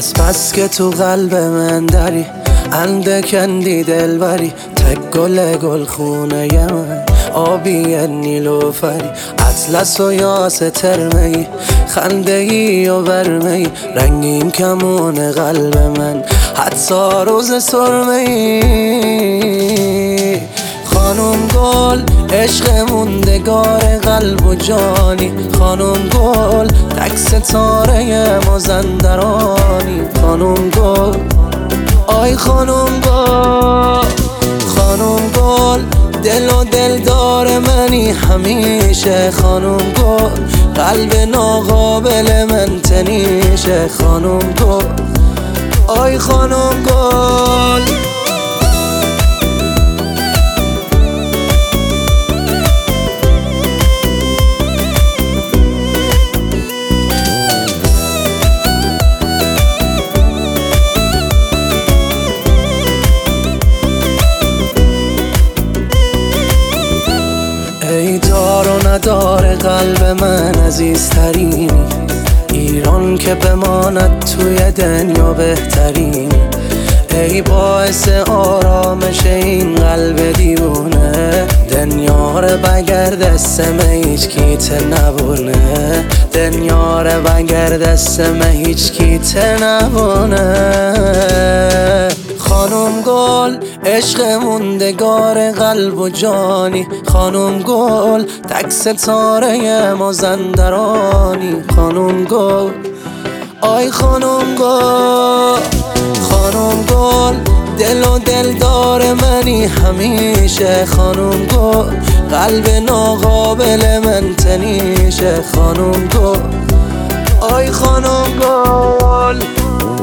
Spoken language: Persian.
از بس که تو قلب من داری اندکندی دلبری، تک گل خونه من آبی نیلوفری، اطلس و یاس ترمهی، خنده ای و برمهی، رنگین کمون قلب من حتی روز سرمهی. خانم گل عشق موندگار قلب و جانی، خانم گل تک ستاره مازندرانی، خانم گل آی خانم گل، خانم گل دل و دلدار منی همیشه، خانم گل قلب ناقابل من تنیشه، خانم گل آی خانم گل. ای دار و ندار قلب من عزیزترینی، ایران که بماند توی دنیا بهترینی، ای باعث آرامش این قلب دیوونه، دنیا رو بگر دستم هیچ کیت نبونه، دنیا رو بگر دستم هیچ کیت نبونه. خانم گل عشق موندگار قلب و جانی، خانم گل تک ستاره مازندرانی، خانم گل آی خانم گل، خانم گل دل و دلدار منی همیشه، خانم گل قلب ناقابل من تنیشه، خانم گل آی خانم گل.